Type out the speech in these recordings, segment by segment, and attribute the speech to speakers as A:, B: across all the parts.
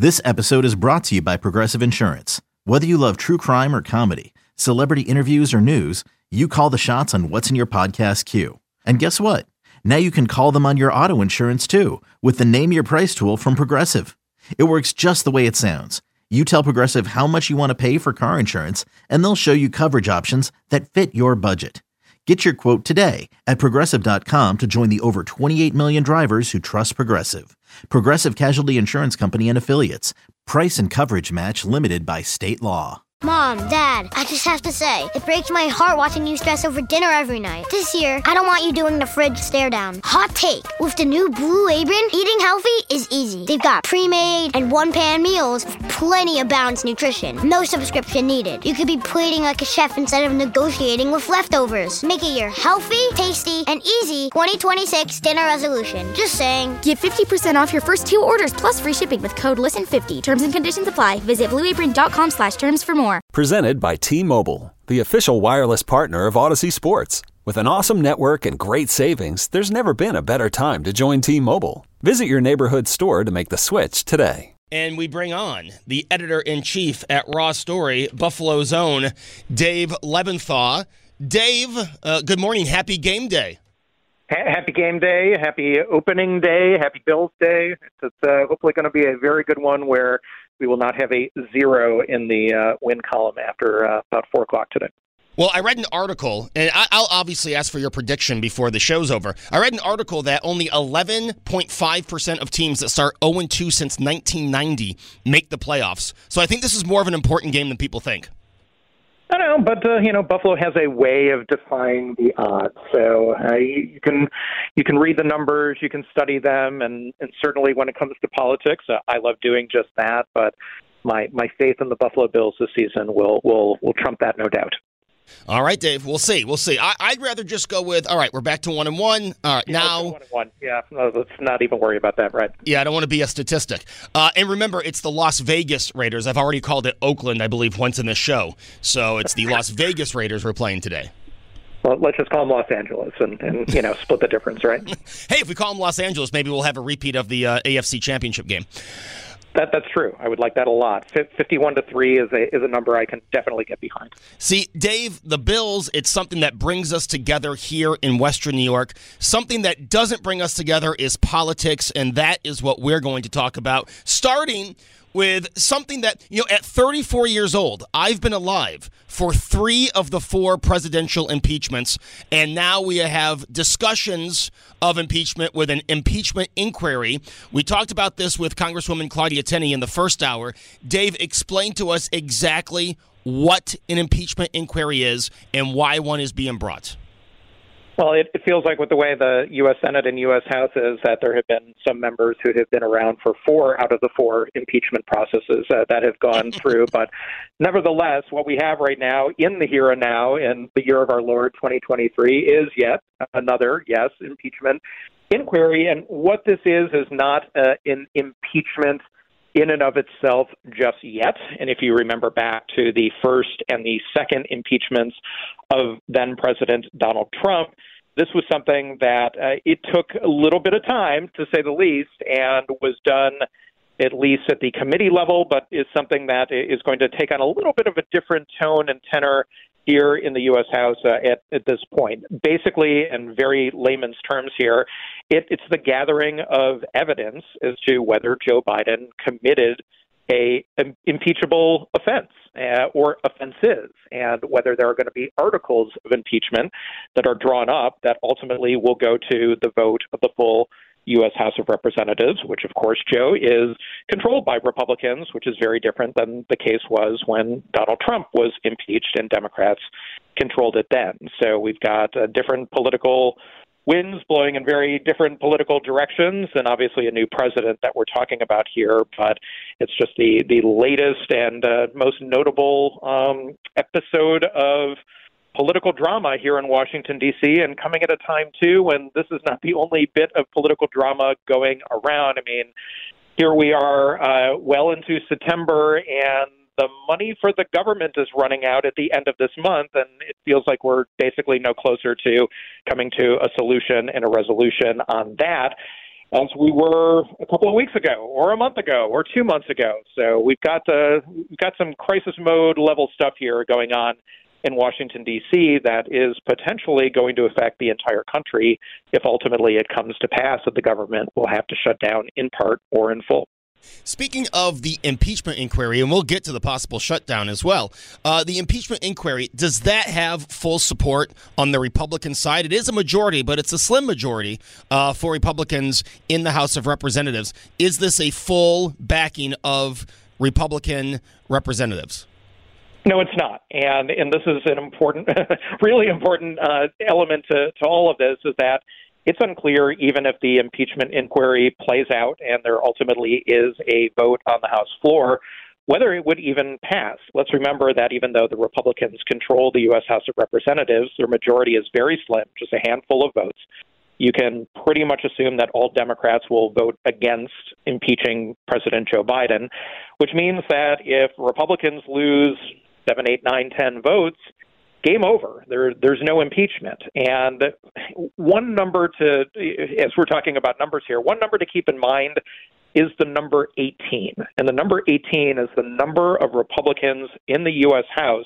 A: This episode is brought to you by Progressive Insurance. Whether you love true crime or comedy, celebrity interviews or news, you call the shots on what's in your podcast queue. And guess what? Now you can call them on your auto insurance too with the Name Your Price tool from Progressive. It works just the way it sounds. You tell Progressive how much you want to pay for car insurance, and they'll show you coverage options that fit your budget. Get your quote today at Progressive.com to join the over 28 million drivers who trust Progressive. Progressive Casualty Insurance Company and Affiliates. Price and coverage match limited by state law.
B: Mom, Dad, I just have to say, it breaks my heart watching you stress over dinner every night. This year, I don't want you doing the fridge stare down. Hot take, with the new Blue Apron, eating healthy is easy. They've got pre-made and one-pan meals with plenty of balanced nutrition. No subscription needed. You could be plating like a chef instead of negotiating with leftovers. Make it your healthy, tasty, and easy 2026 dinner resolution. Just saying.
C: Get 50% off your first 2 orders plus free shipping with code LISTEN50. Terms and conditions apply. Visit blueapron.com/terms for more.
D: Presented by T-Mobile, the official wireless partner of Odyssey Sports. With an awesome network and great savings, there's never been a better time to join T-Mobile. Visit your neighborhood store to make the switch today.
E: And we bring on the editor-in-chief at Raw Story, Buffalo's own Dave Lebenthal. Dave, good morning. Happy game day.
F: Happy game day. Happy opening day. Happy Bills day. It's hopefully going to be a very good one where we will not have a 0 in the win column after about 4 o'clock today.
E: Well, I read an article, and I'll obviously ask for your prediction before the show's over. I read an article that only 11.5% of teams that start 0-2 since 1990 make the playoffs. So I think this is more of an important game than people think.
F: I don't know, but Buffalo has a way of defying the odds. So you can read the numbers, you can study them, and certainly when it comes to politics, I love doing just that. But my faith in the Buffalo Bills this season will trump that, no doubt.
E: All right, Dave. We'll see. I'd rather just go with, all right, we're back to 1-1. All right, now.
F: 1-1. Yeah, let's not even worry about that, right?
E: Yeah, I don't want to be a statistic. And remember, it's the Las Vegas Raiders. I've already called it Oakland, I believe, once in this show. So it's the Las Vegas Raiders we're playing today.
F: Well, let's just call them Los Angeles and split the difference, right?
E: Hey, if we call them Los Angeles, maybe we'll have a repeat of the AFC Championship game.
F: That's true. I would like that a lot. 51-3 is a number I can definitely get behind.
E: See, Dave, the Bills, it's something that brings us together here in Western New York. Something that doesn't bring us together is politics, and that is what we're going to talk about, starting with something that, at 34 years old, I've been alive for 3 of the 4 presidential impeachments, and now we have discussions of impeachment with an impeachment inquiry. We talked about this with Congresswoman Claudia Tenney in the first hour. Dave, explain to us exactly what an impeachment inquiry is and why one is being brought.
F: Well, it feels like with the way the U.S. Senate and U.S. House is that there have been some members who have been around for 4 out of the 4 impeachment processes that have gone through. But nevertheless, what we have right now in the here and now in the year of our Lord 2023 is yet another, impeachment inquiry. And what this is not an impeachment in and of itself just yet. And if you remember back to the first and the second impeachments of then-President Donald Trump, this was something that it took a little bit of time, to say the least, and was done at least at the committee level, but is something that is going to take on a little bit of a different tone and tenor here in the U.S. House at this point. Basically, in very layman's terms here, it's the gathering of evidence as to whether Joe Biden committed a impeachable offense or offenses, and whether there are going to be articles of impeachment that are drawn up that ultimately will go to the vote of the full U.S. House of Representatives, which, of course, Joe, is controlled by Republicans, which is very different than the case was when Donald Trump was impeached and Democrats controlled it then. So we've got different political winds blowing in very different political directions, and obviously a new president that we're talking about here. But it's just the latest and most notable episode of political drama here in Washington, D.C., and coming at a time, too, when this is not the only bit of political drama going around. I mean, here we are well into September, and the money for the government is running out at the end of this month, and it feels like we're basically no closer to coming to a solution and a resolution on that. as we were a couple of weeks ago, or a month ago, or 2 months ago. So we've got some crisis mode level stuff here going on in Washington, D.C. that is potentially going to affect the entire country if ultimately it comes to pass that the government will have to shut down in part or in full.
E: Speaking of the impeachment inquiry, and we'll get to the possible shutdown as well, the impeachment inquiry, does that have full support on the Republican side? It is a majority, but it's a slim majority for Republicans in the House of Representatives. Is this a full backing of Republican representatives?
F: No, it's not. And this is an important, really important element to all of this, is that it's unclear, even if the impeachment inquiry plays out and there ultimately is a vote on the House floor, whether it would even pass. Let's remember that even though the Republicans control the U.S. House of Representatives, their majority is very slim, just a handful of votes. You can pretty much assume that all Democrats will vote against impeaching President Joe Biden, which means that if Republicans lose 7, 8, 9, 10 votes, game over. There's no impeachment. And one number to, as we're talking about numbers here, one number to keep in mind is the number 18. And the number 18 is the number of Republicans in the U.S. House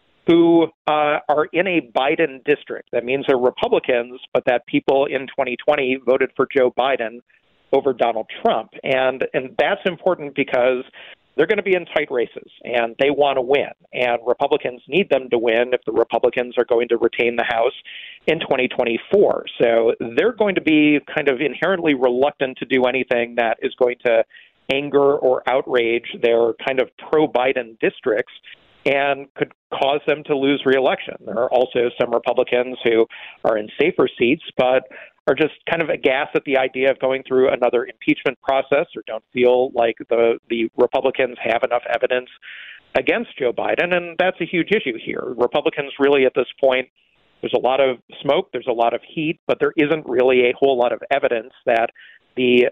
F: who are in a Biden district. That means they're Republicans, but that people in 2020 voted for Joe Biden over Donald Trump. And that's important because they're going to be in tight races, and they want to win. And Republicans need them to win if the Republicans are going to retain the House in 2024. So they're going to be kind of inherently reluctant to do anything that is going to anger or outrage their kind of pro-Biden districts and could cause them to lose re-election. There are also some Republicans who are in safer seats, but are just kind of aghast at the idea of going through another impeachment process, or don't feel like the Republicans have enough evidence against Joe Biden, and that's a huge issue here. Republicans really at this point, there's a lot of smoke, there's a lot of heat, but there isn't really a whole lot of evidence that the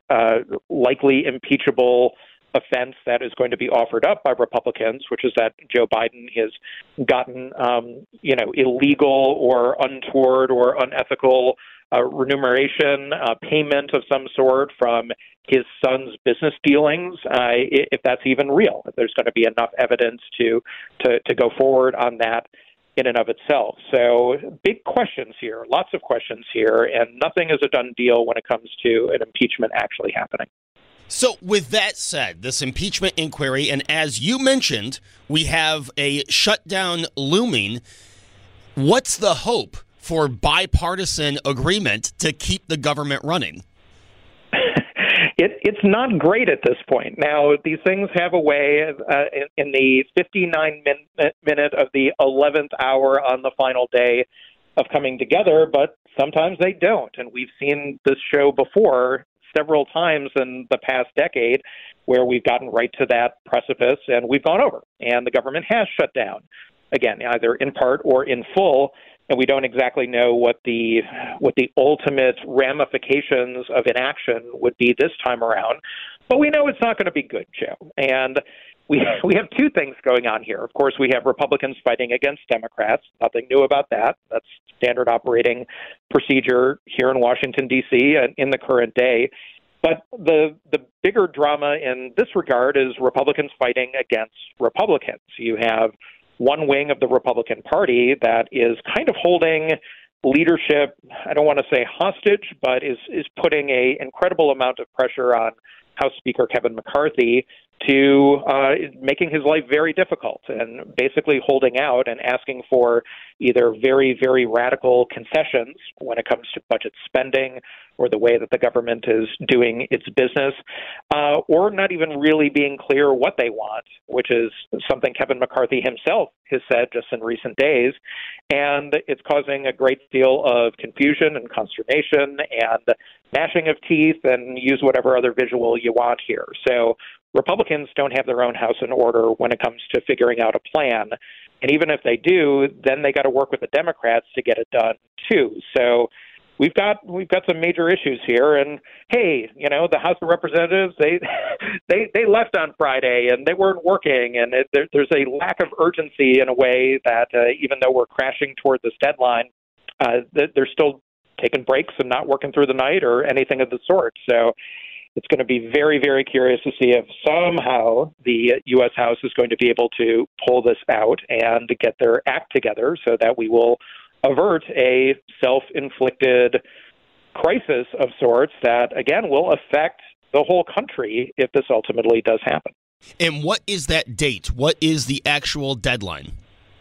F: likely impeachable offense that is going to be offered up by Republicans, which is that Joe Biden has gotten, illegal or untoward or unethical remuneration, payment of some sort from his son's business dealings, if that's even real, if there's going to be enough evidence to go forward on that in and of itself. So big questions here, lots of questions here, and nothing is a done deal when it comes to an impeachment actually happening.
E: So with that said, this impeachment inquiry, and as you mentioned, we have a shutdown looming. What's the hope for bipartisan agreement to keep the government running?
F: It's not great at this point. Now, these things have a way in the 59-minute of the 11th hour on the final day of coming together, but sometimes they don't. And we've seen this show before several times in the past decade where we've gotten right to that precipice and we've gone over, and the government has shut down, again, either in part or in full. And we don't exactly know what the ultimate ramifications of inaction would be this time around. But we know it's not going to be good, Joe. And we have two things going on here. Of course, we have Republicans fighting against Democrats. Nothing new about that. That's standard operating procedure here in Washington, D.C. and in the current day. But the bigger drama in this regard is Republicans fighting against Republicans. You have one wing of the Republican Party that is kind of holding leadership, I don't want to say hostage, but is putting an incredible amount of pressure on House Speaker Kevin McCarthy to making his life very difficult and basically holding out and asking for either very, very radical concessions when it comes to budget spending or the way that the government is doing its business, or not even really being clear what they want, which is something Kevin McCarthy himself has said just in recent days. And it's causing a great deal of confusion and consternation and gnashing of teeth, and use whatever other visual you want here. So Republicans don't have their own house in order when it comes to figuring out a plan. And even if they do, then they got to work with the Democrats to get it done too. So we've got some major issues here. And hey, the House of Representatives, they left on Friday and they weren't working, and there's a lack of urgency in a way that even though we're crashing toward this deadline, they're still taking breaks and not working through the night or anything of the sort. So it's going to be very, very curious to see if somehow the U.S. House is going to be able to pull this out and get their act together so that we will avert a self-inflicted crisis of sorts that, again, will affect the whole country if this ultimately does happen.
E: And what is that date? What is the actual deadline?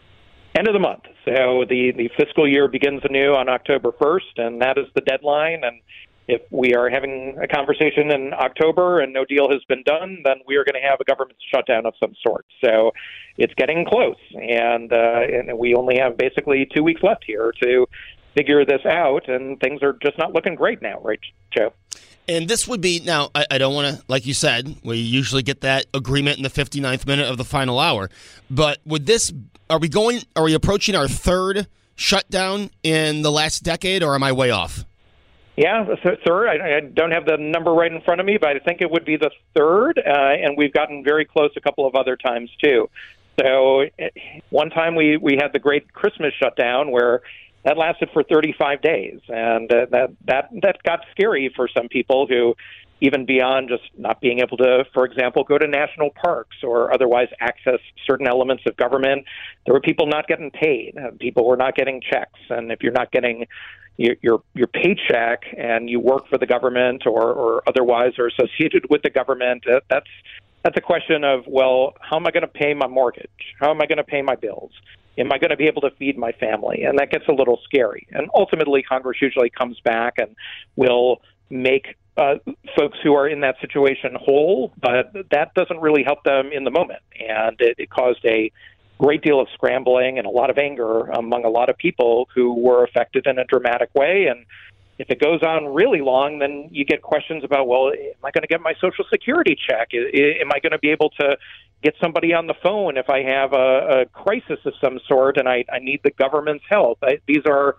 F: End of the month. So the fiscal year begins anew on October 1st, and that is the deadline. And if we are having a conversation in October and no deal has been done, then we are going to have a government shutdown of some sort. So it's getting close, and we only have basically 2 weeks left here to figure this out, and things are just not looking great now, right, Joe?
E: And this would be, now, I don't want to, like you said, we usually get that agreement in the 59th minute of the final hour. But would this, are we approaching our third shutdown in the last decade, or am I way off?
F: Yeah, third. I don't have the number right in front of me, but I think it would be the third, and we've gotten very close a couple of other times, too. So one time we had the great Christmas shutdown where that lasted for 35 days, and that got scary for some people who, even beyond just not being able to, for example, go to national parks or otherwise access certain elements of government, there were people not getting paid. People were not getting checks, and if you're not getting your paycheck and you work for the government or otherwise are associated with the government, that's a question of, well, how am I going to pay my mortgage? How am I going to pay my bills? Am I going to be able to feed my family? And that gets a little scary. And ultimately, Congress usually comes back and will make folks who are in that situation whole, but that doesn't really help them in the moment. And it caused a great deal of scrambling and a lot of anger among a lot of people who were affected in a dramatic way. And if it goes on really long, then you get questions about, well, am I going to get my Social Security check? Am I going to be able to get somebody on the phone if I have a crisis of some sort and I need the government's help? These are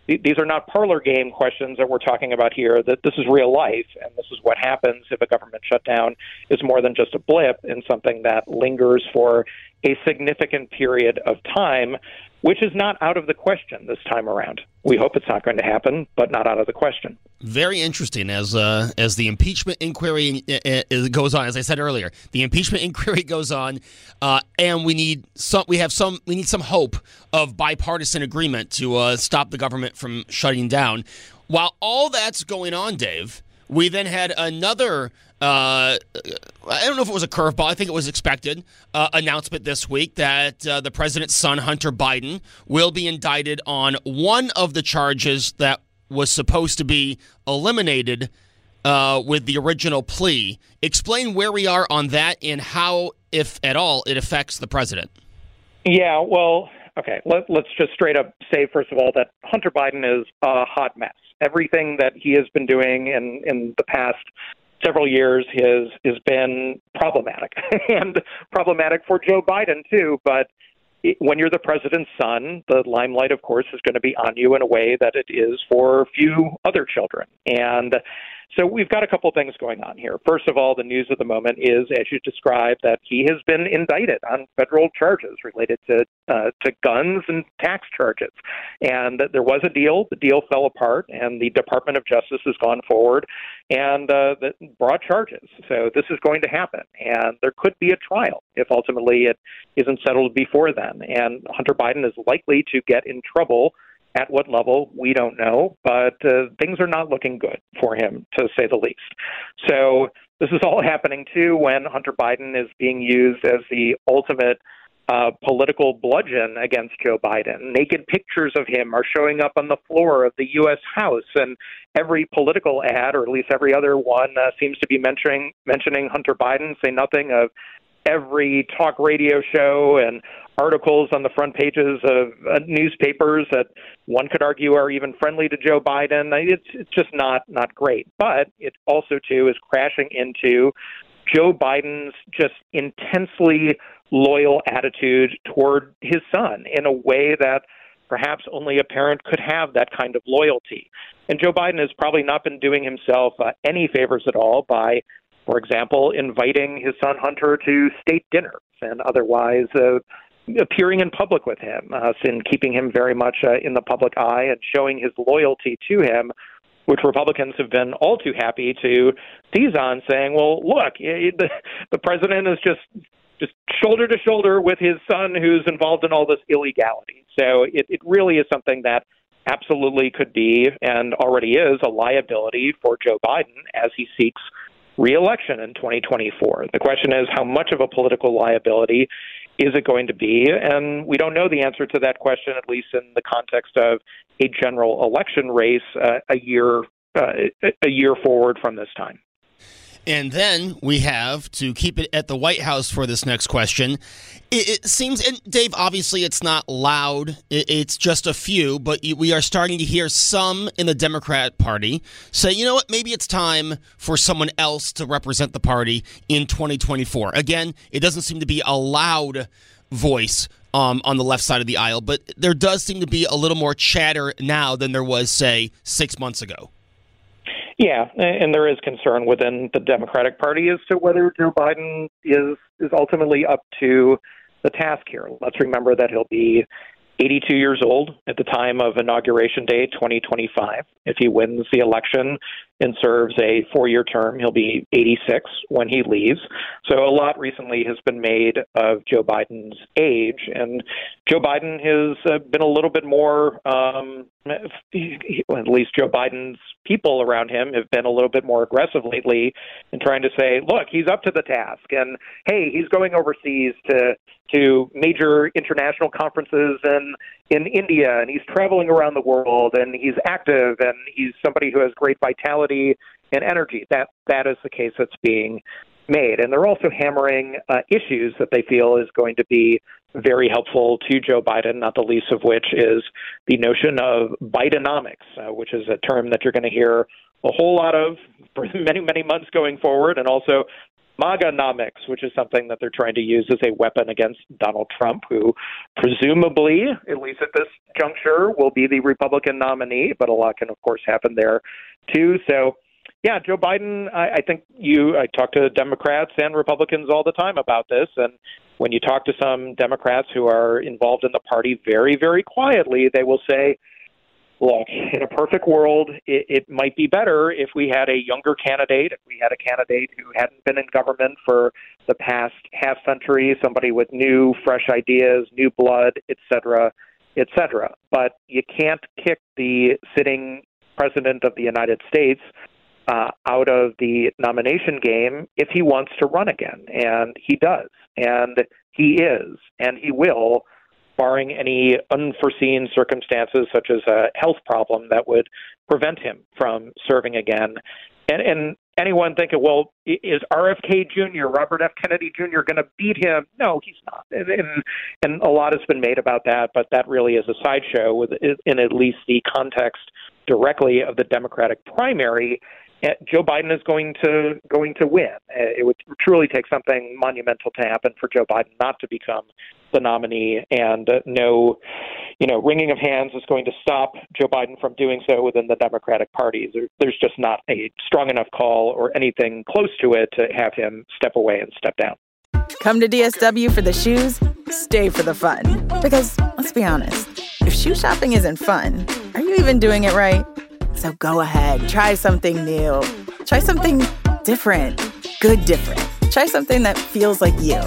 F: not parlor game questions that we're talking about here. That this is real life, and this is what happens if a government shutdown is more than just a blip and something that lingers for a significant period of time, which is not out of the question this time around. We hope it's not going to happen, but not out of the question.
E: Very interesting as the impeachment inquiry goes on. As I said earlier, the impeachment inquiry goes on, and we need some hope of bipartisan agreement to stop the government from shutting down. While all that's going on, Dave, we then had another. I don't know if it was a curveball. I think it was expected. Announcement this week that the president's son, Hunter Biden, will be indicted on one of the charges that was supposed to be eliminated with the original plea. Explain where we are on that and how, if at all, it affects the president.
F: Yeah, well, okay. Let's just straight up say, first of all, that Hunter Biden is a hot mess. Everything that he has been doing in the past several years has been problematic, and problematic for Joe Biden, too. But when you're the president's son, the limelight, of course, is going to be on you in a way that it is for few other children. And so we've got a couple things going on here. First of all, the news of the moment is, as you described, that he has been indicted on federal charges related to guns and tax charges. And there was a deal. The deal fell apart, and the Department of Justice has gone forward and brought charges. So this is going to happen, and there could be a trial if ultimately it isn't settled before then. And Hunter Biden is likely to get in trouble. At what level, we don't know, but things are not looking good for him, to say the least. So this is all happening, too, when Hunter Biden is being used as the ultimate political bludgeon against Joe Biden. Naked pictures of him are showing up on the floor of the U.S. House, and every political ad, or at least every other one, seems to be mentioning Hunter Biden, say nothing of every talk radio show and articles on the front pages of newspapers that one could argue are even friendly to Joe Biden. It's just not great. But it also, too, is crashing into Joe Biden's just intensely loyal attitude toward his son in a way that perhaps only a parent could have that kind of loyalty. And Joe Biden has probably not been doing himself any favors at all by, for example, inviting his son Hunter to state dinners and otherwise appearing in public with him, in keeping him very much in the public eye and showing his loyalty to him, which Republicans have been all too happy to seize on, saying, well, look, the president is just shoulder to shoulder with his son who's involved in all this illegality. So it really is something that absolutely could be and already is a liability for Joe Biden as he seeks re-election in 2024. The question is, how much of a political liability is it going to be? And we don't know the answer to that question, at least in the context of a general election race a year forward from this time.
E: And then we have, to keep it at the White House for this next question, it seems, and Dave, obviously it's not loud, it's just a few, but we are starting to hear some in the Democrat Party say, you know what, maybe it's time for someone else to represent the party in 2024. Again, it doesn't seem to be a loud voice on the left side of the aisle, but there does seem to be a little more chatter now than there was, say, 6 months ago.
F: Yeah, and there is concern within the Democratic Party as to whether Joe Biden is ultimately up to the task here. Let's remember that he'll be 82 years old at the time of Inauguration Day 2025. If he wins the election and serves a 4-year term, he'll be 86 when he leaves. So a lot recently has been made of Joe Biden's age, and Joe Biden has been a little bit more, at least Joe Biden's people around him have been a little bit more aggressive lately in trying to say, look, he's up to the task, and hey, he's going overseas to major international conferences in India, and he's traveling around the world, and he's active, and he's somebody who has great vitality and energy. That is the case that's being made. And they're also hammering issues that they feel is going to be very helpful to Joe Biden, not the least of which is the notion of Bidenomics, which is a term that you're going to hear a whole lot of for many, many months going forward, and also MAGAnomics, which is something that they're trying to use as a weapon against Donald Trump, who presumably, at least at this juncture, will be the Republican nominee, but a lot can, of course, happen there, too. So, yeah, Joe Biden, I think I talk to Democrats and Republicans all the time about this, and when you talk to some Democrats who are involved in the party very, very quietly, they will say, look, in a perfect world, it might be better if we had a younger candidate, if we had a candidate who hadn't been in government for the past half century, somebody with new, fresh ideas, new blood, et cetera, et cetera. But you can't kick the sitting president of the United States out of the nomination game if he wants to run again. And he does. And he is. And he will, barring any unforeseen circumstances such as a health problem that would prevent him from serving again. And anyone thinking, well, is RFK Jr., Robert F. Kennedy Jr. going to beat him? No, he's not. And a lot has been made about that, but that really is a sideshow in at least the context directly of the Democratic primary. Joe Biden is going to win. It would truly take something monumental to happen for Joe Biden not to become the nominee, and no, wringing of hands is going to stop Joe Biden from doing so within the Democratic Party. There's just not a strong enough call or anything close to it to have him step away and step down.
G: Come to DSW for the shoes, stay for the fun. Because, let's be honest, if shoe shopping isn't fun, are you even doing it right? So go ahead, try something new. Try something different. Good different. Try something that feels like you.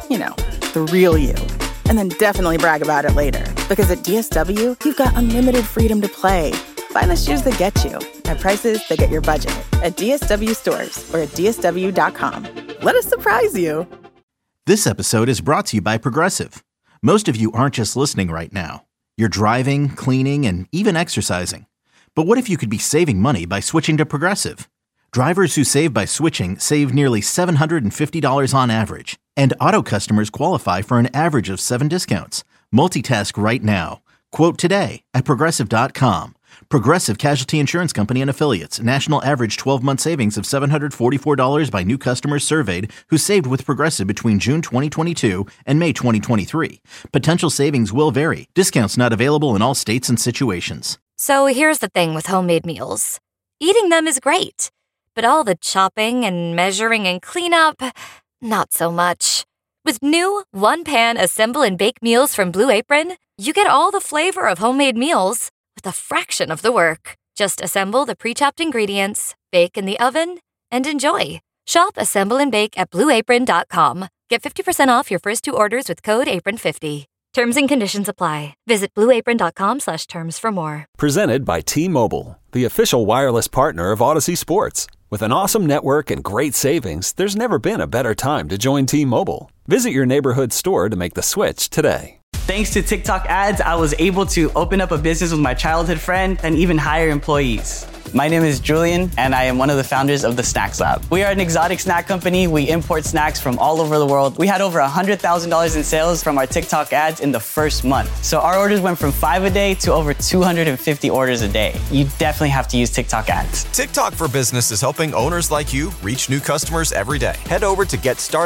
G: The real you. And then definitely brag about it later. Because at DSW, you've got unlimited freedom to play. Find the shoes that get you at prices that get your budget at DSW stores or at DSW.com. Let us surprise you.
A: This episode is brought to you by Progressive. Most of you aren't just listening right now. You're driving, cleaning, and even exercising. But what if you could be saving money by switching to Progressive? Drivers who save by switching save nearly $750 on average. And auto customers qualify for an average of 7 discounts. Multitask right now. Quote today at Progressive.com. Progressive Casualty Insurance Company and Affiliates. National average 12-month savings of $744 by new customers surveyed who saved with Progressive between June 2022 and May 2023. Potential savings will vary. Discounts not available in all states and situations.
H: So here's the thing with homemade meals. Eating them is great, but all the chopping and measuring and cleanup, not so much. With new one-pan assemble and bake meals from Blue Apron, you get all the flavor of homemade meals with a fraction of the work. Just assemble the pre-chopped ingredients, bake in the oven, and enjoy. Shop Assemble and Bake at BlueApron.com. Get 50% off your first 2 orders with code APRON50. Terms and conditions apply. Visit BlueApron.com/terms for more.
D: Presented by T-Mobile, the official wireless partner of Odyssey Sports. With an awesome network and great savings, there's never been a better time to join T-Mobile. Visit your neighborhood store to make the switch today.
I: Thanks to TikTok ads, I was able to open up a business with my childhood friend and even hire employees. My name is Julian, and I am one of the founders of the Snacks Lab. We are an exotic snack company. We import snacks from all over the world. We had over $100,000 in sales from our TikTok ads in the first month. So our orders went from 5 a day to over 250 orders a day. You definitely have to use TikTok ads.
J: TikTok for Business is helping owners like you reach new customers every day. Head over to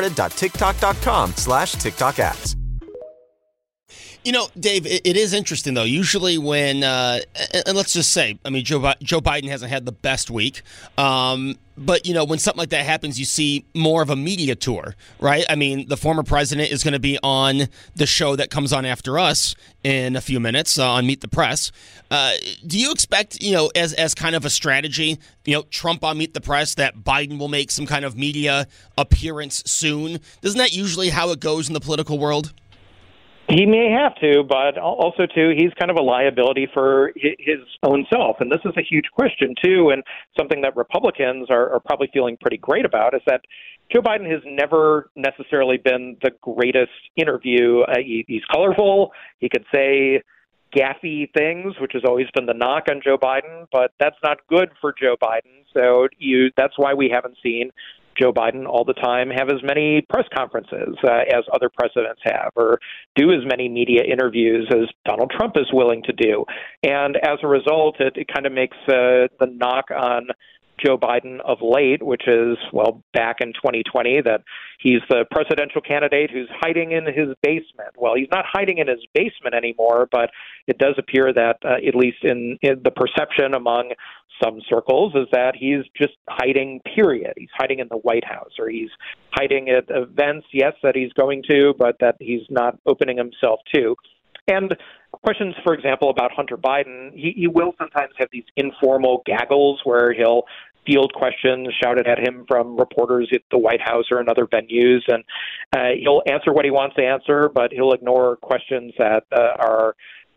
J: getstarted.tiktok.com/TikTok ads.
E: You know, Dave, it is interesting, though. Usually when, and let's just say, I mean, Joe Biden hasn't had the best week. But, you know, when something like that happens, you see more of a media tour, right? I mean, the former president is going to be on the show that comes on after us in a few minutes on Meet the Press. Do you expect, you know, as kind of a strategy, you know, Trump on Meet the Press, that Biden will make some kind of media appearance soon? Isn't that usually how it goes in the political world?
F: He may have to, but also, too, he's kind of a liability for his own self. And this is a huge question, too, and something that Republicans are probably feeling pretty great about is that Joe Biden has never necessarily been the greatest interview. He's colorful. He could say gaffy things, which has always been the knock on Joe Biden, but that's not good for Joe Biden. So that's why we haven't seen Joe Biden all the time have as many press conferences as other presidents have, or do as many media interviews as Donald Trump is willing to do. And as a result, it kind of makes the knock on Joe Biden of late, which is, well, back in 2020, that he's the presidential candidate who's hiding in his basement. Well, he's not hiding in his basement anymore, but it does appear that, at least in the perception among some circles, is that he's just hiding, period. He's hiding in the White House, or he's hiding at events, yes, that he's going to, but that he's not opening himself to. And questions, for example, about Hunter Biden, he will sometimes have these informal gaggles where he'll field questions shouted at him from reporters at the White House or in other venues, and he'll answer what he wants to answer, but he'll ignore questions that are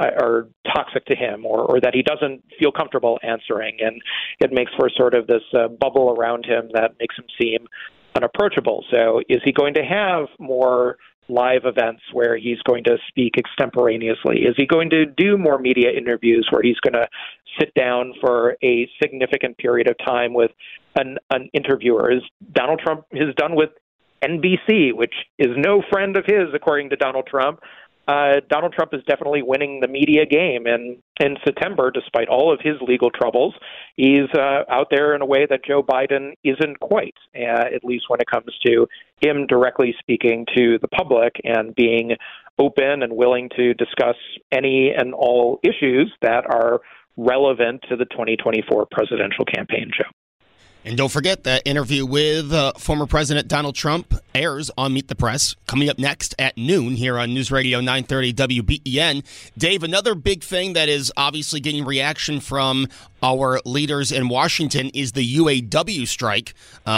F: toxic to him or that he doesn't feel comfortable answering, and it makes for sort of this bubble around him that makes him seem unapproachable. So is he going to have more live events where he's going to speak extemporaneously? Is he going to do more media interviews where he's going to sit down for a significant period of time with an interviewer, as Donald Trump has done with NBC, which is no friend of his, according to Donald Trump? Donald Trump is definitely winning the media game. And in September, despite all of his legal troubles, he's out there in a way that Joe Biden isn't quite, at least when it comes to him directly speaking to the public and being open and willing to discuss any and all issues that are relevant to the 2024 presidential campaign, Joe.
E: And don't forget that interview with former President Donald Trump airs on Meet the Press, coming up next at noon here on News Radio 930 WBEN. Dave, another big thing that is obviously getting reaction from our leaders in Washington is the UAW strike.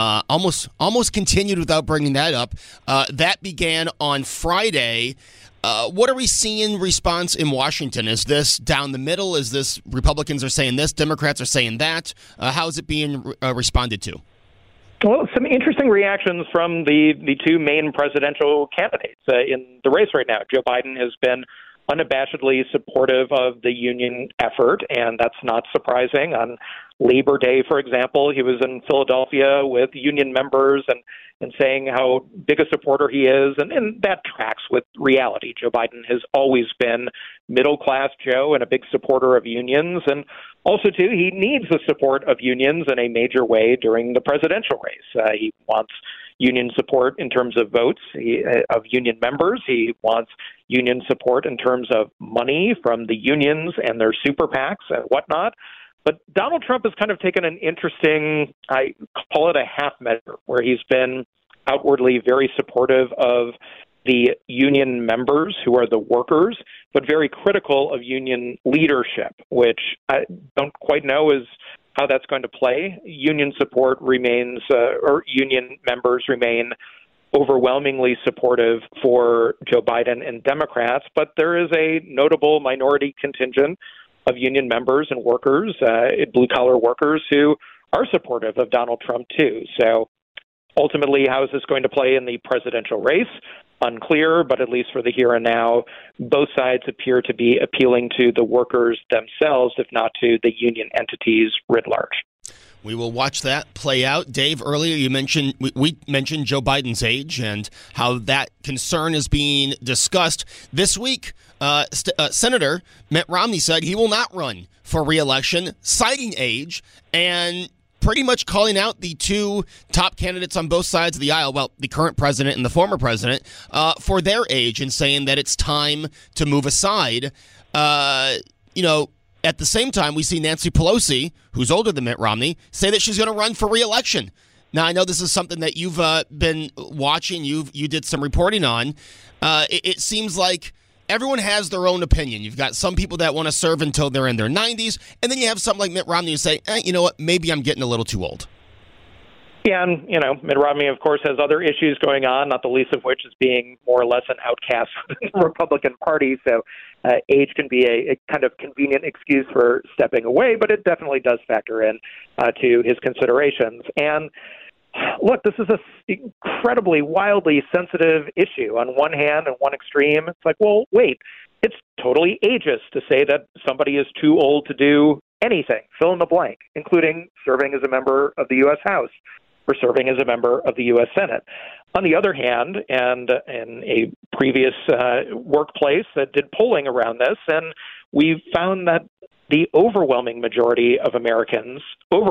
E: Almost continued without bringing that up. That began on Friday. What are we seeing in response in Washington? Is this down the middle? Is this Republicans are saying this, Democrats are saying that? How is it being responded to?
F: Well, some interesting reactions from the two main presidential candidates in the race right now. Joe Biden has been unabashedly supportive of the union effort, and that's not surprising. On Labor Day, for example, he was in Philadelphia with union members and saying how big a supporter he is, and that tracks with reality. Joe Biden has always been middle-class Joe and a big supporter of unions, and also, too, he needs the support of unions in a major way during the presidential race. He wants union support in terms of votes of union members. He wants union support in terms of money from the unions and their super PACs and whatnot. But Donald Trump has kind of taken an interesting, I call it a half measure, where he's been outwardly very supportive of the union members, who are the workers, but very critical of union leadership, which I don't quite know is how that's going to play. Union support remains, or union members remain overwhelmingly supportive for Joe Biden and Democrats, but there is a notable minority contingent of union members and workers, blue-collar workers, who are supportive of Donald Trump, too. So ultimately, how is this going to play in the presidential race? Unclear, but at least for the here and now, both sides appear to be appealing to the workers themselves, if not to the union entities writ large.
E: We will watch that play out. Dave, earlier you mentioned we mentioned Joe Biden's age and how that concern is being discussed. This week, Senator Mitt Romney said he will not run for re-election, citing age and pretty much calling out the two top candidates on both sides of the aisle, well, the current president and the former president, for their age, and saying that it's time to move aside. At the same time, we see Nancy Pelosi, who's older than Mitt Romney, say that she's going to run for re-election. Now, I know this is something that you've been watching. You did some reporting on. It seems like everyone has their own opinion. You've got some people that want to serve until they're in their 90s, and then you have something like Mitt Romney who say, you know what, maybe I'm getting a little too old.
F: Yeah, and, Mitt Romney, of course, has other issues going on, not the least of which is being more or less an outcast within the Republican Party. So age can be a kind of convenient excuse for stepping away, but it definitely does factor in to his considerations. And look, this is an incredibly, wildly sensitive issue. On one hand, and one extreme, it's like, well, wait, it's totally ageist to say that somebody is too old to do anything, fill in the blank, including serving as a member of the U.S. House or serving as a member of the U.S. Senate. On the other hand, and in a previous workplace that did polling around this, and we found that the overwhelming majority of Americans,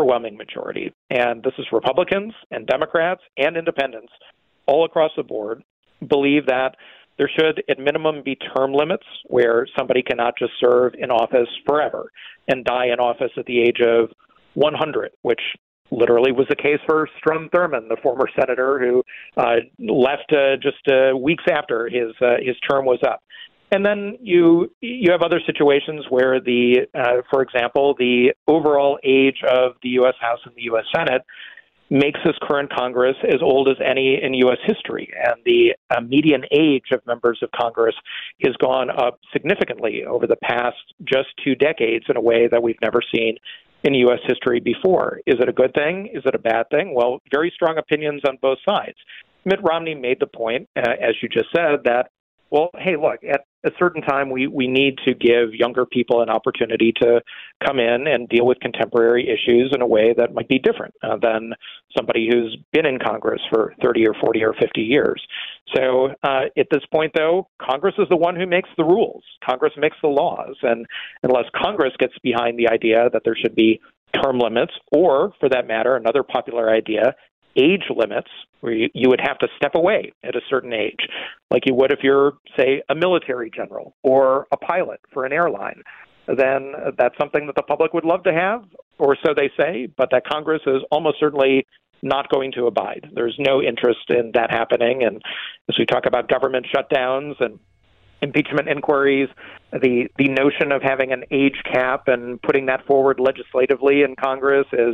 F: and this is Republicans and Democrats and independents all across the board, believe that there should, at minimum, be term limits where somebody cannot just serve in office forever and die in office at the age of 100, which literally was the case for Strom Thurmond, the former senator who left just weeks after his term was up. And then you have other situations where for example, the overall age of the U.S. House and the U.S. Senate makes this current Congress as old as any in U.S. history. And the median age of members of Congress has gone up significantly over the past just 2 decades in a way that we've never seen in U.S. history before. Is it a good thing? Is it a bad thing? Well, very strong opinions on both sides. Mitt Romney made the point, as you just said, that, well, hey, look, at a certain time, we need to give younger people an opportunity to come in and deal with contemporary issues in a way that might be different than somebody who's been in Congress for 30 or 40 or 50 years. So at this point, though, Congress is the one who makes the rules. Congress makes the laws. And unless Congress gets behind the idea that there should be term limits, or, for that matter, another popular idea, age limits, where you would have to step away at a certain age, like you would if you're, say, a military general or a pilot for an airline, then that's something that the public would love to have, or so they say, but that Congress is almost certainly not going to abide. There's no interest in that happening. And as we talk about government shutdowns and impeachment inquiries, the notion of having an age cap and putting that forward legislatively in Congress is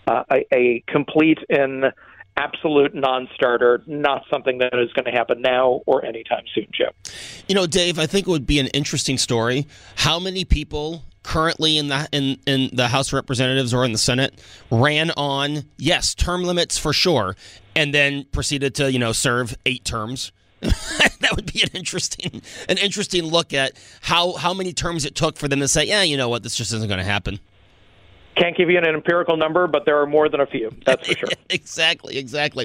F: a complete and absolute non-starter, not something that is going to happen now or anytime soon, Joe.
E: You know, Dave, I think it would be an interesting story. How many people currently in the House of Representatives or in the Senate ran on, yes, term limits for sure, and then proceeded to, serve 8 terms? That would be an interesting look at how many terms it took for them to say, yeah, you know what, this just isn't going to happen.
F: Can't give you an empirical number, but there are more than a few. That's for sure.
E: Exactly.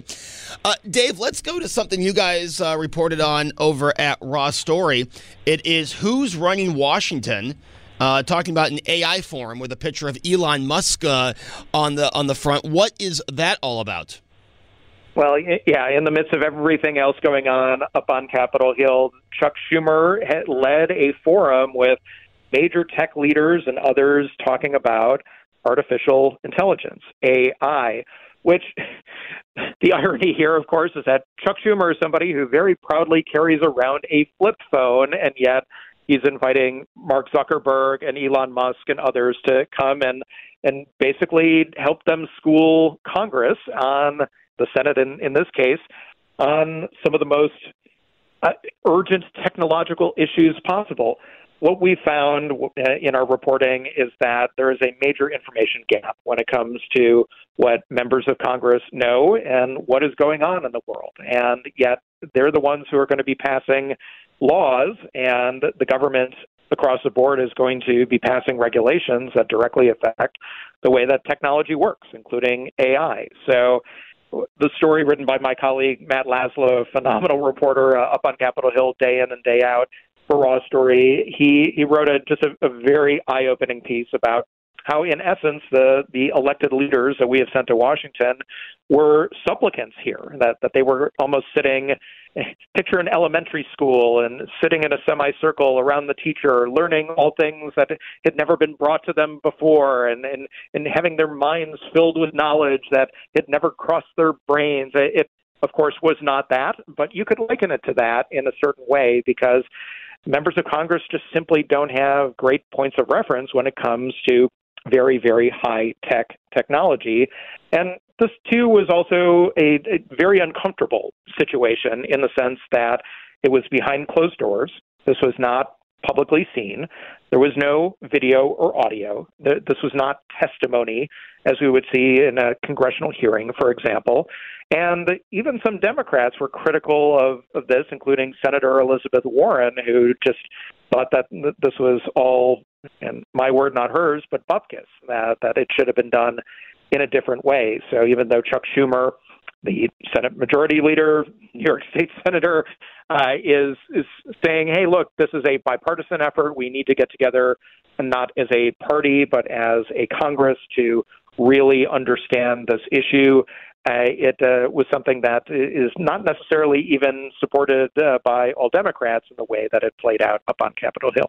E: Dave, let's go to something you guys reported on over at Raw Story. It is Who's Running Washington, talking about an AI forum with a picture of Elon Musk on the front. What is that all about?
F: Well, yeah, in the midst of everything else going on up on Capitol Hill, Chuck Schumer had led a forum with major tech leaders and others talking about artificial intelligence, AI, which the irony here, of course, is that Chuck Schumer is somebody who very proudly carries around a flip phone, and yet he's inviting Mark Zuckerberg and Elon Musk and others to come and basically help them school Congress on the Senate in this case on some of the most urgent technological issues possible. What we found in our reporting is that there is a major information gap when it comes to what members of Congress know and what is going on in the world. And yet they're the ones who are going to be passing laws, and the government across the board is going to be passing regulations that directly affect the way that technology works, including AI. So the story written by my colleague, Matt Laszlo, a phenomenal reporter up on Capitol Hill day in and day out for Raw Story, he wrote just a very eye-opening piece about how, in essence, the elected leaders that we have sent to Washington were supplicants here, that they were almost sitting, picture an elementary school, and sitting in a semicircle around the teacher, learning all things that had never been brought to them before, and having their minds filled with knowledge that had never crossed their brains. It, of course, was not that, but you could liken it to that in a certain way, because members of Congress just simply don't have great points of reference when it comes to very, very high-tech technology. And this, too, was also a very uncomfortable situation in the sense that it was behind closed doors. This was not publicly seen. There was no video or audio. This was not testimony, as we would see in a congressional hearing, for example. And even some Democrats were critical of this, including Senator Elizabeth Warren, who just thought that this was all, and my word, not hers, but bupkis, that it should have been done in a different way. So even though Chuck Schumer, the Senate Majority Leader, New York State Senator, is saying, hey, look, this is a bipartisan effort. We need to get together, and not as a party, but as a Congress to really understand this issue. It was something that is not necessarily even supported by all Democrats in the way that it played out up on Capitol Hill.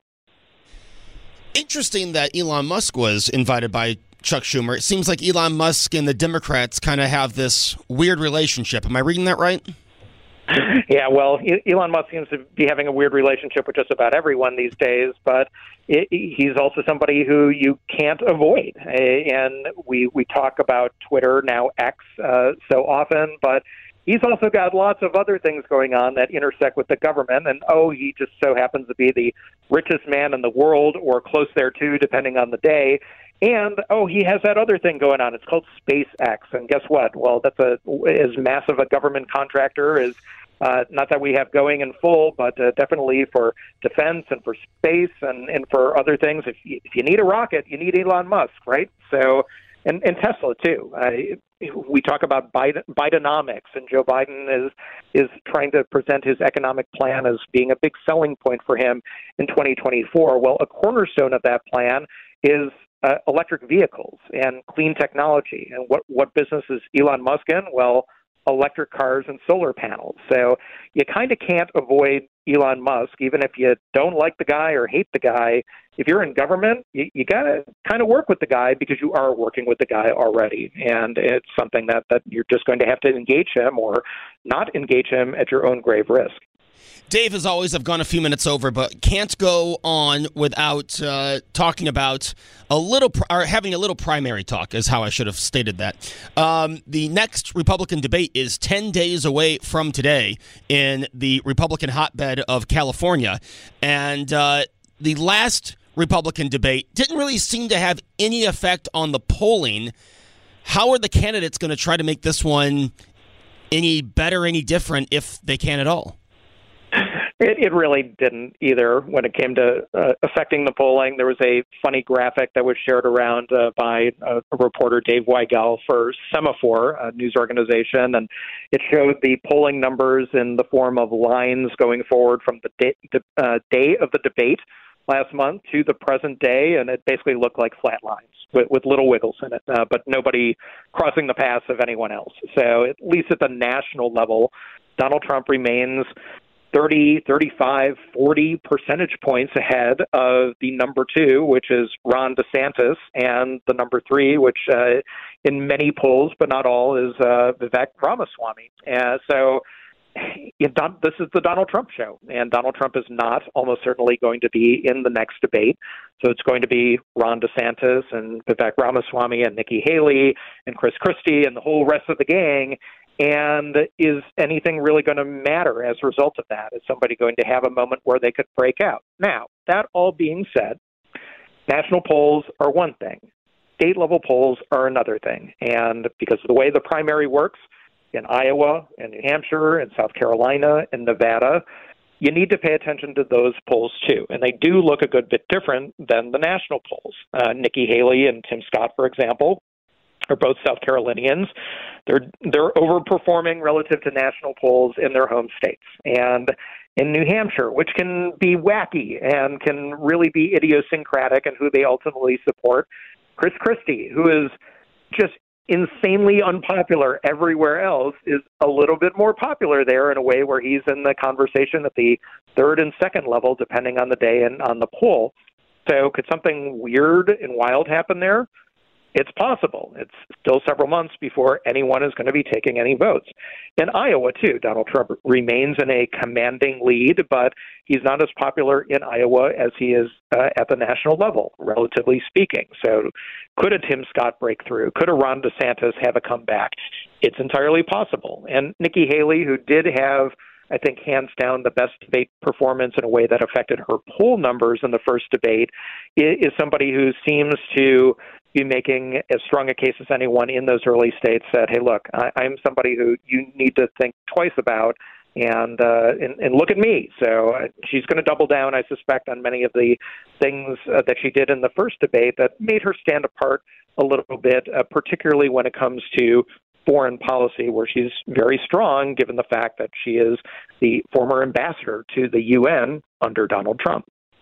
E: Interesting that Elon Musk was invited by Chuck Schumer. It seems like Elon Musk and the Democrats kind of have this weird relationship. Am I reading that right?
F: Yeah, well, Elon Musk seems to be having a weird relationship with just about everyone these days, but he's also somebody who you can't avoid. And we talk about Twitter, now X, so often, but he's also got lots of other things going on that intersect with the government. And, he just so happens to be the richest man in the world, or close thereto, depending on the day. And, he has that other thing going on. It's called SpaceX. And guess what? Well, that's as massive a government contractor as, not that we have going in full, but definitely for defense and for space and for other things. If you need a rocket, you need Elon Musk, right? So, and Tesla, too. We talk about Bidenomics, and Joe Biden is trying to present his economic plan as being a big selling point for him in 2024. Well, a cornerstone of that plan is electric vehicles and clean technology. And what business is Elon Musk in? Well, electric cars and solar panels. So you kind of can't avoid Elon Musk, even if you don't like the guy or hate the guy. If you're in government, you got to kind of work with the guy because you are working with the guy already. And it's something that you're just going to have to engage him or not engage him at your own grave risk.
E: Dave, as always, I've gone a few minutes over, but can't go on without talking about having a little primary talk, is how I should have stated that. The next Republican debate is 10 days away from today in the Republican hotbed of California. And the last Republican debate didn't really seem to have any effect on the polling. How are the candidates going to try to make this one any better, any different, if they can at all?
F: It really didn't either when it came to affecting the polling. There was a funny graphic that was shared around by a reporter, Dave Weigel, for Semaphore, a news organization, and it showed the polling numbers in the form of lines going forward from the day of the debate last month to the present day, and it basically looked like flat lines with little wiggles in it, but nobody crossing the paths of anyone else. So at least at the national level, Donald Trump remains 30, 35, 40 percentage points ahead of the number 2, which is Ron DeSantis, and the number 3, which in many polls, but not all, is Vivek Ramaswamy. So this is the Donald Trump show, and Donald Trump is not almost certainly going to be in the next debate. So it's going to be Ron DeSantis and Vivek Ramaswamy and Nikki Haley and Chris Christie and the whole rest of the gang. And is anything really going to matter as a result of that? Is somebody going to have a moment where they could break out? Now, that all being said, national polls are one thing. State-level polls are another thing. And because of the way the primary works in Iowa and New Hampshire and South Carolina and Nevada, you need to pay attention to those polls, too. And they do look a good bit different than the national polls. Nikki Haley and Tim Scott, for example, are both South Carolinians. They're overperforming relative to national polls in their home states. And in New Hampshire, which can be wacky and can really be idiosyncratic in who they ultimately support, Chris Christie, who is just insanely unpopular everywhere else, is a little bit more popular there in a way where he's in the conversation at the third and second level, depending on the day and on the poll. So could something weird and wild happen there? It's possible. It's still several months before anyone is going to be taking any votes. In Iowa, too, Donald Trump remains in a commanding lead, but he's not as popular in Iowa as he is at the national level, relatively speaking. So could a Tim Scott break through? Could a Ron DeSantis have a comeback? It's entirely possible. And Nikki Haley, who did have, I think, hands down the best debate performance in a way that affected her poll numbers in the first debate, is somebody who seems to be making as strong a case as anyone in those early states that, hey, look, I'm somebody who you need to think twice about and look at me. So she's going to double down, I suspect, on many of the things that she did in the first debate that made her stand apart a little bit, particularly when it comes to foreign policy, where she's very strong, given the fact that she is the former ambassador to the UN under Donald Trump.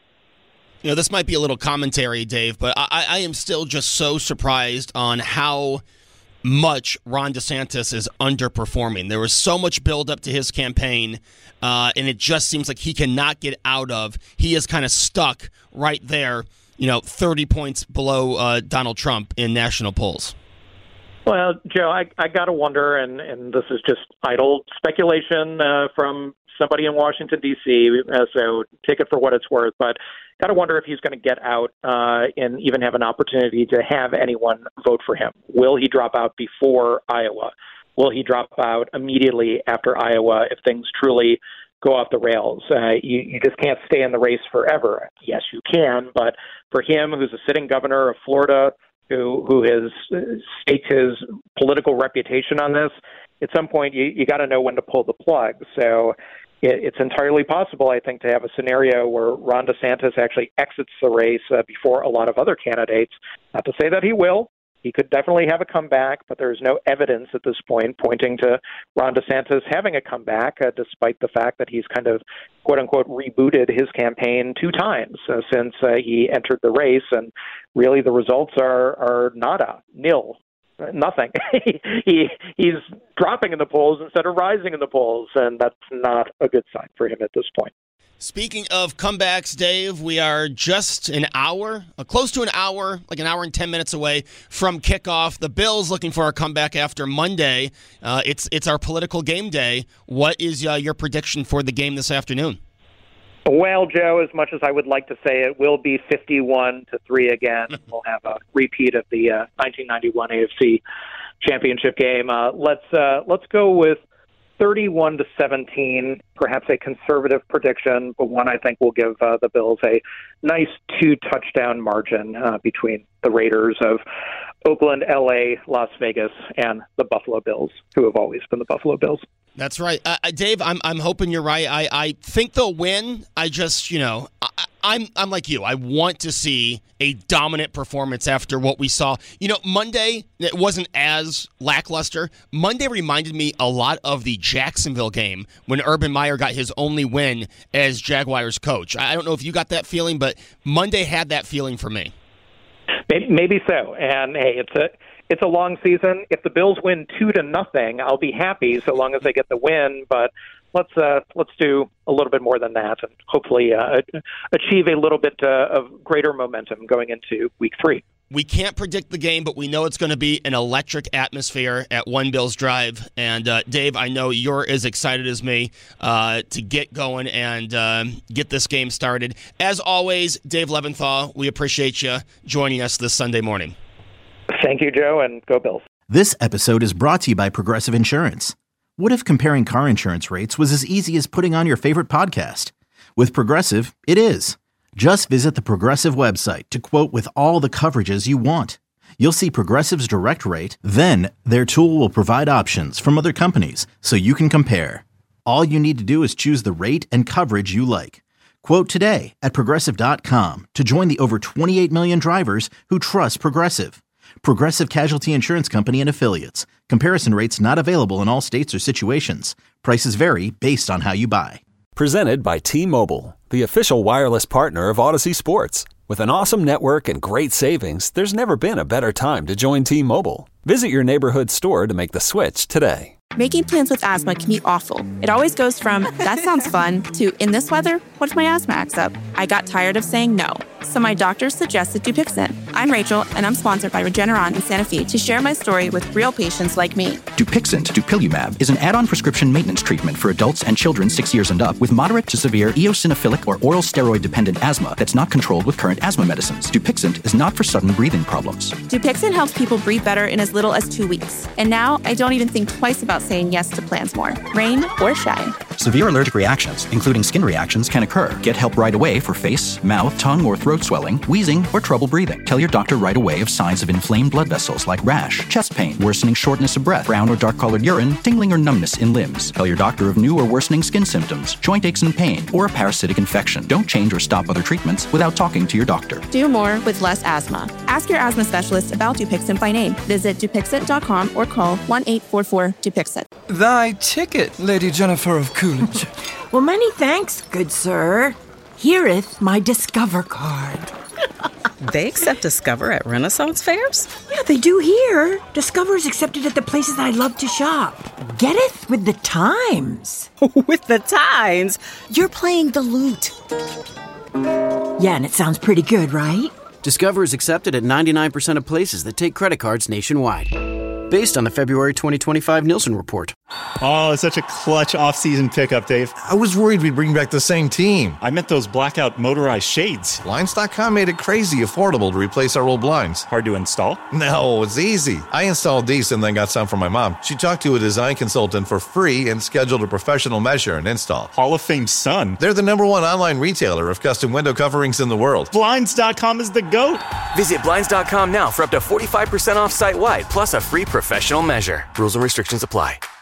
E: You know, this might be a little commentary, Dave, but I am still just so surprised on how much Ron DeSantis is underperforming. There was so much buildup to his campaign, and it just seems like he cannot get out of. He is kind of stuck right there, 30 points below Donald Trump in national polls.
F: Well, Joe, I got to wonder, and this is just idle speculation from somebody in Washington, D.C., so take it for what it's worth, but got to wonder if he's going to get out and even have an opportunity to have anyone vote for him. Will he drop out before Iowa? Will he drop out immediately after Iowa if things truly go off the rails? You just can't stay in the race forever. Yes, you can, but for him, who's a sitting governor of Florida, who has staked his political reputation on this, at some point you got to know when to pull the plug. So it's entirely possible, I think, to have a scenario where Ron DeSantis actually exits the race before a lot of other candidates. Not to say that he will. He could definitely have a comeback, but there's no evidence at this point pointing to Ron DeSantis having a comeback, despite the fact that he's kind of, quote-unquote, rebooted his campaign 2 times since he entered the race. And really the results are nada, nil. Nothing. He's dropping in the polls instead of rising in the polls, and that's not a good sign for him at this point.
E: Speaking of comebacks, Dave, we are just an hour, close to an hour, like an hour and 10 minutes away from kickoff. The Bills looking for a comeback after Monday. It's our political game day. What is your prediction for the game this afternoon?
F: Well, Joe, as much as I would like to say it will be 51-3 again, we'll have a repeat of the 1991 AFC Championship game. Let's go with 31-17, perhaps a conservative prediction, but one I think will give the Bills a nice 2-touchdown margin between the Raiders of Oakland, L.A., Las Vegas, and the Buffalo Bills, who have always been the Buffalo Bills.
E: That's right. Dave, I'm hoping you're right. I think they'll win. I just, I'm like you. I want to see a dominant performance after what we saw. Monday, it wasn't as lackluster. Monday reminded me a lot of the Jacksonville game when Urban Meyer got his only win as Jaguars coach. I don't know if you got that feeling, but Monday had that feeling for me.
F: Maybe so. And, hey, it's a long season. If the Bills win 2-0, I'll be happy so long as they get the win. But let's do a little bit more than that, and hopefully achieve a little bit of greater momentum going into Week 3.
E: We can't predict the game, but we know it's going to be an electric atmosphere at One Bills Drive. And Dave, I know you're as excited as me to get going and get this game started. As always, Dave Leventhal, we appreciate you joining us this Sunday morning.
F: Thank you, Joe, and go Bills.
A: This episode is brought to you by Progressive Insurance. What if comparing car insurance rates was as easy as putting on your favorite podcast? With Progressive, it is. Just visit the Progressive website to quote with all the coverages you want. You'll see Progressive's direct rate, then their tool will provide options from other companies so you can compare. All you need to do is choose the rate and coverage you like. Quote today at Progressive.com to join the over 28 million drivers who trust Progressive. Progressive Casualty Insurance Company and Affiliates. Comparison rates not available in all states or situations. Prices vary based on how you buy.
D: Presented by T-Mobile, the official wireless partner of Odyssey Sports. With an awesome network and great savings, there's never been a better time to join T-Mobile. Visit your neighborhood store to make the switch today.
K: Making plans with asthma can be awful. It always goes from, that sounds fun, to, in this weather, what if my asthma acts up? I got tired of saying no, so my doctor suggested Dupixent. I'm Rachel, and I'm sponsored by Regeneron and Sanofi to share my story with real patients like me.
L: Dupixent, dupilumab, is an add-on prescription maintenance treatment for adults and children 6 years and up with moderate to severe eosinophilic or oral steroid-dependent asthma that's not controlled with current asthma medicines. Dupixent is not for sudden breathing problems.
K: Dupixent helps people breathe better in as little as 2 weeks. And now, I don't even think twice about saying yes to plans more, rain or shine.
L: Severe allergic reactions, including skin reactions, can occur. Get help right away for face, mouth, tongue, or throat swelling, wheezing, or trouble breathing. Tell your doctor right away of signs of inflamed blood vessels like rash, chest pain, worsening shortness of breath, brown or dark-colored urine, tingling or numbness in limbs. Tell your doctor of new or worsening skin symptoms, joint aches and pain, or a parasitic infection. Don't change or stop other treatments without talking to your doctor.
K: Do more with less asthma. Ask your asthma specialist about Dupixent by name. Visit Dupixent.com or call 1-844-DUPIXENT.
M: Thy ticket, Lady Jennifer of Coolidge.
N: Well, many thanks, good sir. Here'th my Discover card.
O: They accept Discover at Renaissance fairs?
N: Yeah, they do here. Discover is accepted at the places I love to shop. Getteth with the times.
O: With the times? You're playing the lute.
N: Yeah, and it sounds pretty good, right?
P: Discover is accepted at 99% of places that take credit cards nationwide. Based on the February 2025 Nielsen report.
Q: Oh, it's such a clutch off-season pickup, Dave.
R: I was worried we'd bring back the same team.
Q: I meant those blackout motorized shades.
R: Blinds.com made it crazy affordable to replace our old blinds.
Q: Hard to install?
R: No, it's easy. I installed these and then got some for my mom. She talked to a design consultant for free and scheduled a professional measure and install.
Q: Hall of Fame son.
R: They're the #1 online retailer of custom window coverings in the world.
Q: Blinds.com is the GOAT.
J: Visit Blinds.com now for up to 45% off site-wide, plus a free professional measure. Rules and restrictions apply.